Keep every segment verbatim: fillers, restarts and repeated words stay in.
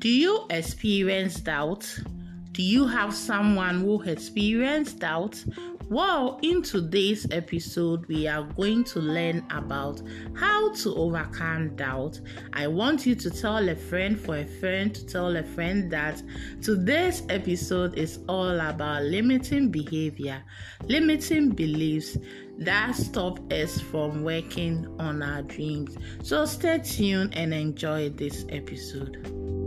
Do you experience doubt? Do you have someone who experienced doubt? Well, in today's episode, we are going to learn about how to overcome doubt. I want you to tell a friend for a friend to tell a friend that today's episode is all about limiting behavior, limiting beliefs that stop us from working on our dreams. So stay tuned and enjoy this episode.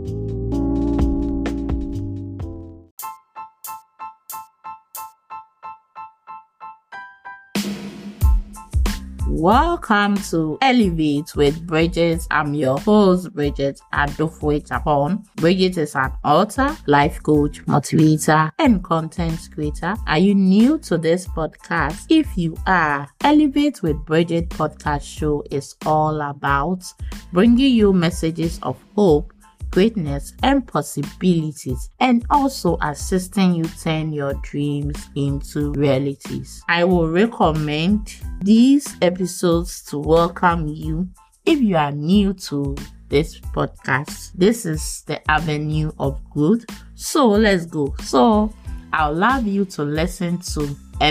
Welcome to Elevate with Bridget. I'm your host, Bridget Adofwe-Chapon. Bridget is an author, life coach, motivator, and content creator. Are you new to this podcast? If you are, Elevate with Bridget podcast show is all about bringing you messages of hope, greatness, and possibilities, and also assisting you turn your dreams into realities. I will recommend these episodes to welcome you. If you are new to this podcast, this is the avenue of growth. So let's go. So I'll love you to listen to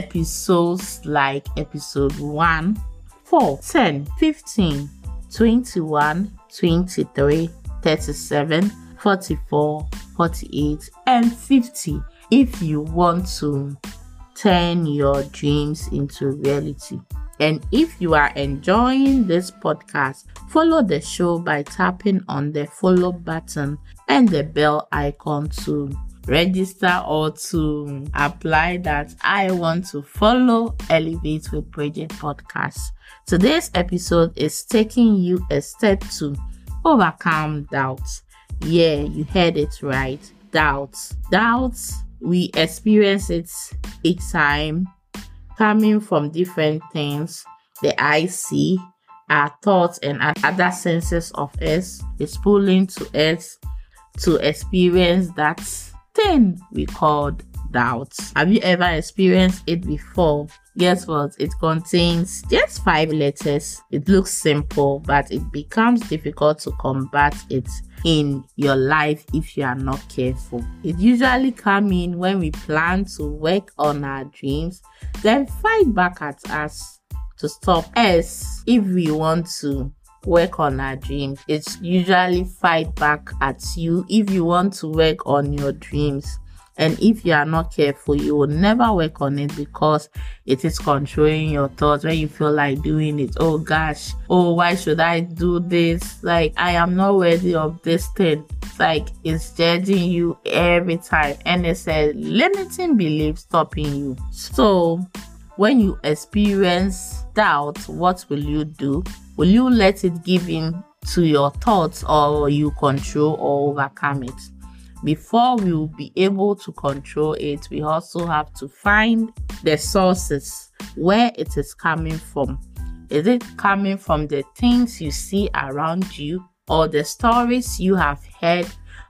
episodes like episode one, four, ten, fifteen, twenty-one, twenty-three, thirty-seven, forty-four, forty-eight, and fifty if you want to turn your dreams into reality. And if you are enjoying this podcast, follow the show by tapping on the follow button and the bell icon to register or to apply that I want to follow Elevate with Bridget podcast. Today's episode is taking you a step to overcome doubts. Yeah, you heard it right. Doubts. Doubts, we experience it each time, coming from different things. The eye see, our thoughts and other senses of us is pulling to us to experience that thing we called doubts. Have you ever experienced it before? Guess what? It contains just five letters. It looks simple, but it becomes difficult to combat it in your life if you are not careful. It usually comes in when we plan to work on our dreams, then fight back at us to stop us if we want to work on our dreams. It's usually fight back at you if you want to work on your dreams. And if you are not careful, you will never work on it because it is controlling your thoughts when you feel like doing it. Oh gosh, oh, why should I do this? Like, I am not worthy of this thing. It's like it's judging you every time. And it's a limiting belief stopping you. So when you experience doubt, what will you do? Will you let it give in to your thoughts, or will you control or overcome it? Before we will be able to control it, we also have to find the sources where it is coming from. Is it coming from the things you see around you or the stories you have heard?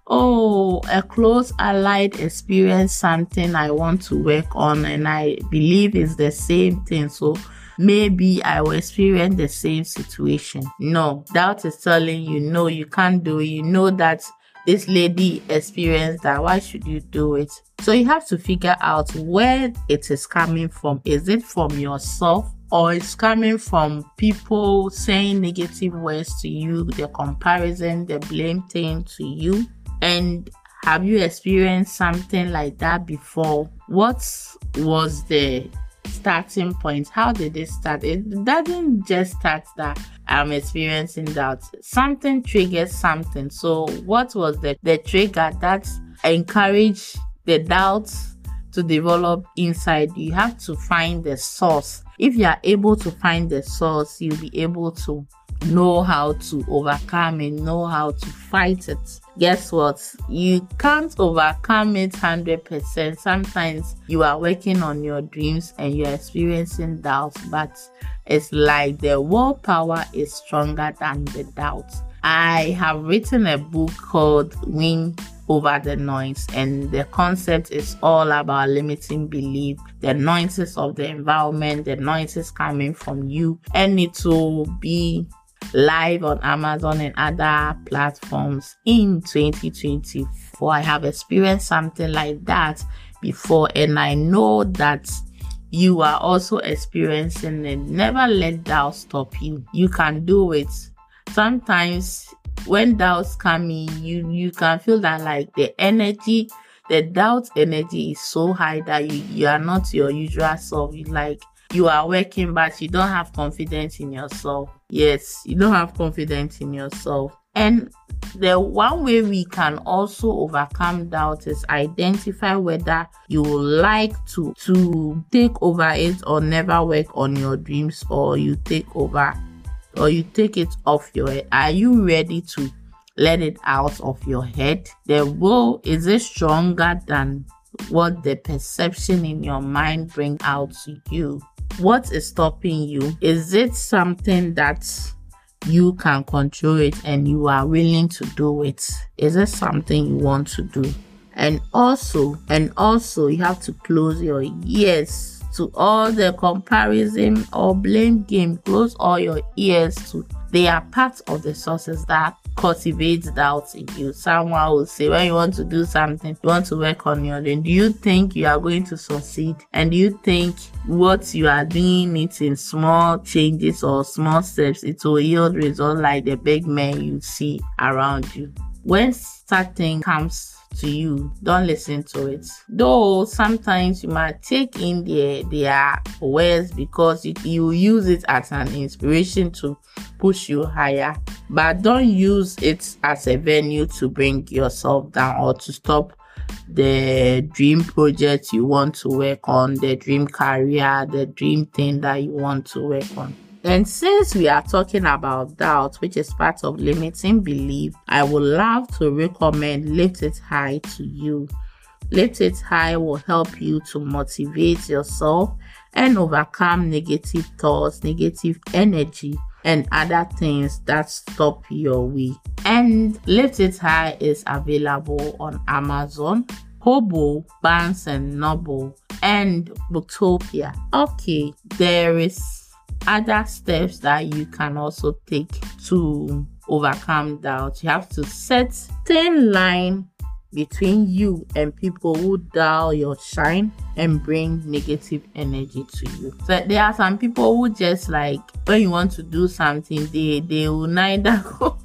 Oh, a close allied experienced something I want to work on and I believe it's the same thing. So maybe I will experience the same situation. No, doubt is telling you, no, you can't do it. You know that this lady experienced that. Why should you do it? So you have to figure out where it is coming from. Is it from yourself, or it's coming from people saying negative words to you, the comparison, the blame thing to you? And have you experienced something like that before? What was the starting point? How did it start? It doesn't just start that I'm experiencing doubt. Something triggers something. So what was the, the trigger that encouraged the doubts to develop inside you? You have to find the source. If you are able to find the source, you'll be able to know how to overcome it, know how to fight it. Guess what? You can't overcome it one hundred percent. Sometimes you are working on your dreams and you're experiencing doubts, but it's like the willpower is stronger than the doubt. I have written a book called Win Over the Noise, and the concept is all about limiting belief, the noises of the environment, the noises coming from you, and it will be live on Amazon and other platforms in twenty twenty-four. I have experienced something like that before, and I know that you are also experiencing it. Never let doubt stop you. You can do it. Sometimes when doubts come in, you you can feel that like the energy, the doubt energy is so high that you, you are not your usual self. You like you are working, but you don't have confidence in yourself. Yes, you don't have confidence in yourself. And the one way we can also overcome doubt is identify whether you would like to to take over it or never work on your dreams, or you take over or you take it off your head. Are you ready to let it out of your head? The will, is it stronger than what the perception in your mind bring out to you? What is stopping you? Is it something that you can control it and you are willing to do it? Is it something you want to do? And also, and also you have to close your ears to all the comparison or blame game. Close all your ears to. They are part of the sources that cultivates doubt in you. Someone will say, when you want to do something, you want to work on your dream, do you think you are going to succeed? And do you think what you are doing it in small changes or small steps, it will yield results like the big men you see around you? When something comes to you, don't listen to it. Though sometimes you might take in their, their words because you, you use it as an inspiration to push you higher, but don't use it as a venue to bring yourself down or to stop the dream project you want to work on, the dream career, the dream thing that you want to work on. And since we are talking about doubt, which is part of limiting belief, I would love to recommend Lift It High to you. Lift It High will help you to motivate yourself and overcome negative thoughts, negative energy, and other things that stop your way. And Lift It High is available on Amazon, Kobo, Barnes and Noble, and Booktopia. Okay, there is other steps that you can also take to overcome doubt. You have to set thin line between you and people who dull your shine and bring negative energy to you. So there are some people who just like, when you want to do something, they they will neither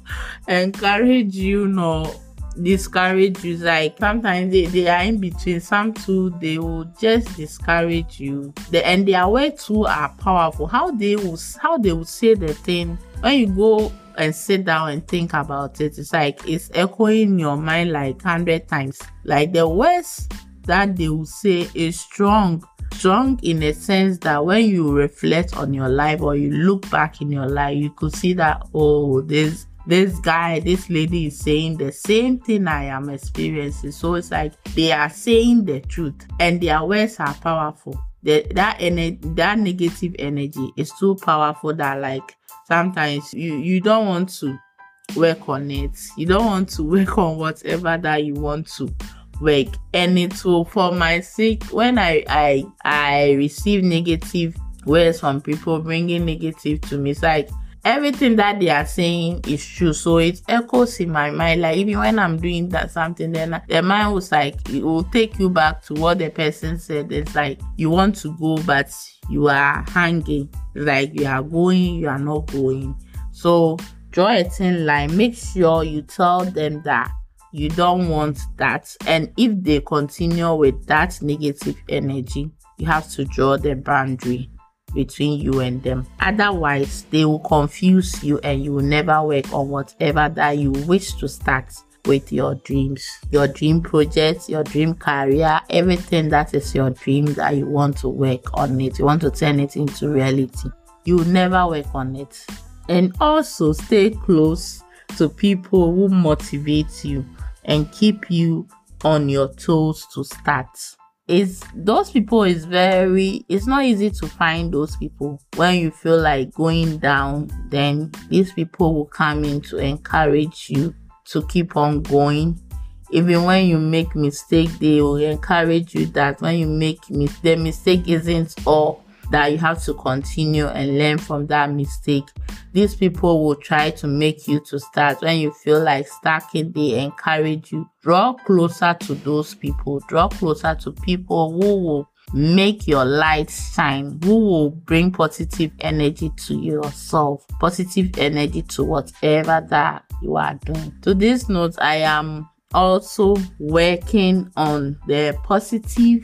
encourage you nor discourage you. Like sometimes they, they are in between. Some too, they will just discourage you. The, and their words too are powerful. How they will how they will say the thing, when you go and sit down and think about it, it's like it's echoing in your mind like hundred times. Like the words that they will say is strong. Strong in a sense that when you reflect on your life or you look back in your life, you could see that, oh, this this guy, this lady is saying the same thing I am experiencing. So it's like they are saying the truth and their words are powerful. The, that energy, that negative energy is too powerful that like sometimes you, you don't want to work on it. You don't want to work on whatever that you want to work. And it will, for my sake, when I, I, I receive negative words from people bringing negative to me, it's like everything that they are saying is true. So it echoes in my mind. Like even when I'm doing that something, then the mind was like, it will take you back to what the person said. It's like you want to go, but you are hanging. Like you are going, you are not going. So draw a thin line. Make sure you tell them that you don't want that. And if they continue with that negative energy, you have to draw the boundary between you and them. Otherwise, they will confuse you and you will never work on whatever that you wish to start with your dreams, your dream projects, your dream career, everything that is your dream that you want to work on it. You want to turn it into reality. You will never work on it. And also stay close to people who motivate you and keep you on your toes to start. Is those people is very it's not easy to find those people. When you feel like going down, then these people will come in to encourage you to keep on going. Even when you make mistake, they will encourage you that when you make mis- the mistake isn't all that you have to continue and learn from that mistake. These people will try to make you to start. When you feel like stacking, they encourage you. Draw closer to those people. Draw closer to people who will make your light shine, who will bring positive energy to yourself, positive energy to whatever that you are doing. To this note, I am also working on the positive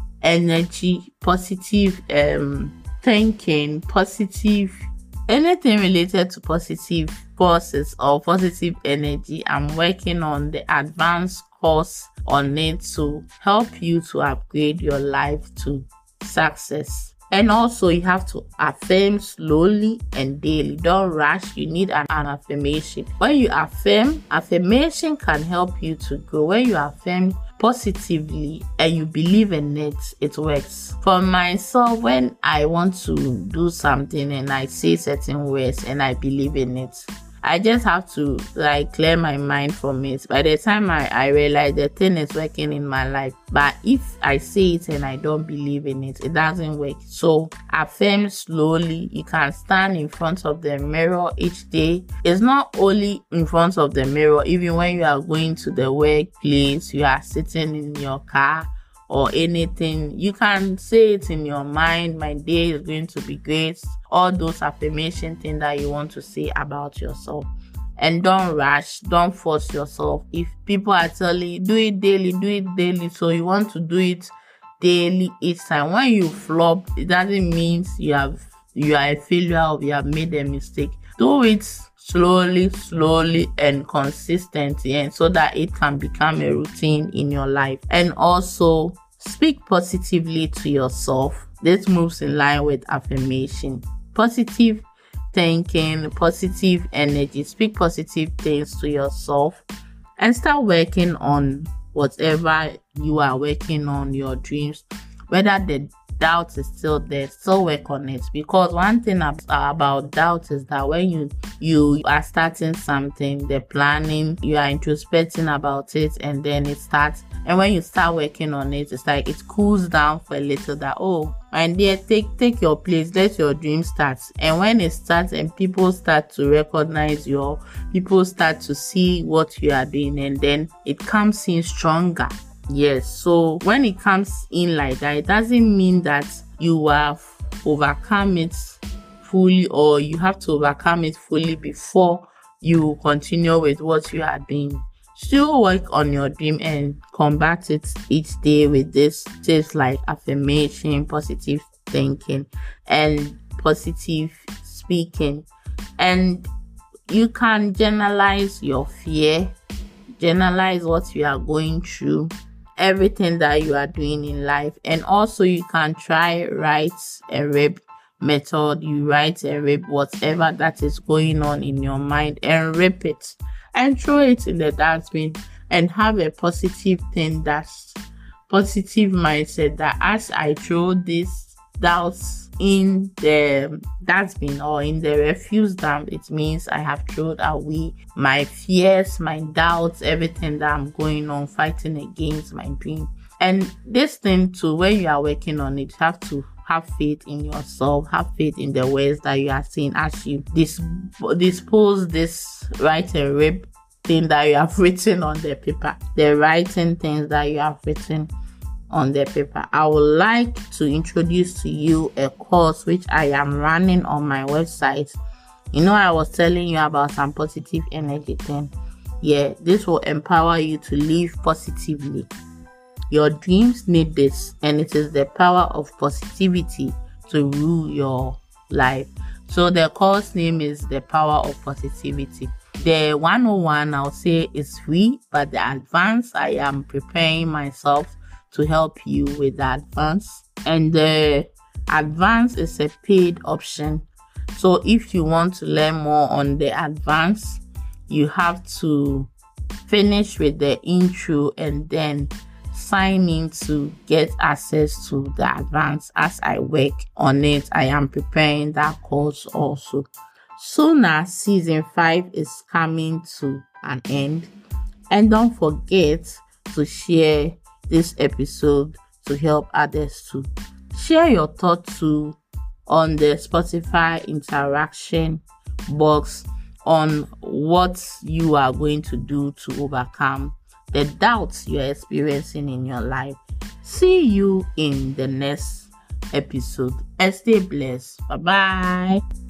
energy, positive um thinking, positive anything related to positive forces or positive energy. I'm working on the advanced course on it to help you to upgrade your life to success. And also, you have to affirm slowly and daily. Don't rush. You need an, an affirmation. When you affirm, affirmation can help you to grow. When you affirm positively and you believe in it, it works. For myself, when I want to do something and I say certain words and I believe in it, I just have to like clear my mind from it. By the time I, I realize the thing is working in my life. But if I say it and I don't believe in it, it doesn't work. So affirm slowly. You can stand in front of the mirror each day. It's not only in front of the mirror. Even when you are going to the workplace, you are sitting in your car or anything, you can say it in your mind. My day is going to be great. All those affirmation things that you want to say about yourself. And don't rush, don't force yourself. If people are telling you, do it daily, do it daily, so you want to do it daily each time. When you flop, it doesn't mean you have you are a failure or you have made a mistake. Do it slowly, slowly and consistently, and so that it can become a routine in your life. And also speak positively to yourself. This moves in line with affirmation. Positive thinking, positive energy. Speak positive things to yourself and start working on whatever you are working on, your dreams. Whether the doubt is still there, still work on it. Because one thing about doubt is that when you you are starting something, the planning, you are introspecting about it, and then it starts. And when you start working on it, it's like it cools down for a little. That oh, and there, take take your place, let your dream start. And when it starts, and people start to recognize your, people start to see what you are doing, and then it comes in stronger. Yes, so when it comes in like that, it doesn't mean that you have overcome it fully, or you have to overcome it fully before you continue with what you are doing. Still work on your dream and combat it each day with this tips like affirmation, positive thinking, and positive speaking. And you can generalize your fear, generalize what you are going through, everything that you are doing in life. And also you can try write a rip method. You write a rip whatever that is going on in your mind and rip it and throw it in the dustbin, and have a positive thing, that's positive mindset, that as I throw these doubts in the dustbin or in the refuse dump, it means I have thrown away my fears, my doubts, everything that I'm going on fighting against my dream. And this thing too, when you are working on it, you have to have faith in yourself, have faith in the words that you are saying as you dis- dispose this write and rip thing that you have written on the paper, the writing things that you have written on the paper. I would like to introduce to you a course which I am running on my website. You know, I was telling you about some positive energy thing. Yeah, this will empower you to live positively. Your dreams need this, and it is the power of positivity to rule your life. So the course name is The Power of Positivity. The one oh one, I'll say, is free, but the advanced, I am preparing myself to help you with the advanced. And the advanced is a paid option. So if you want to learn more on the advanced, you have to finish with the intro and then sign in to get access to the advance. As I work on it, I am preparing that course also. Soon as season five is coming to an end, and don't forget to share this episode to help others too. Share your thoughts too on the Spotify interaction box on what you are going to do to overcome the doubts you're experiencing in your life. See you in the next episode. Stay blessed. Bye bye.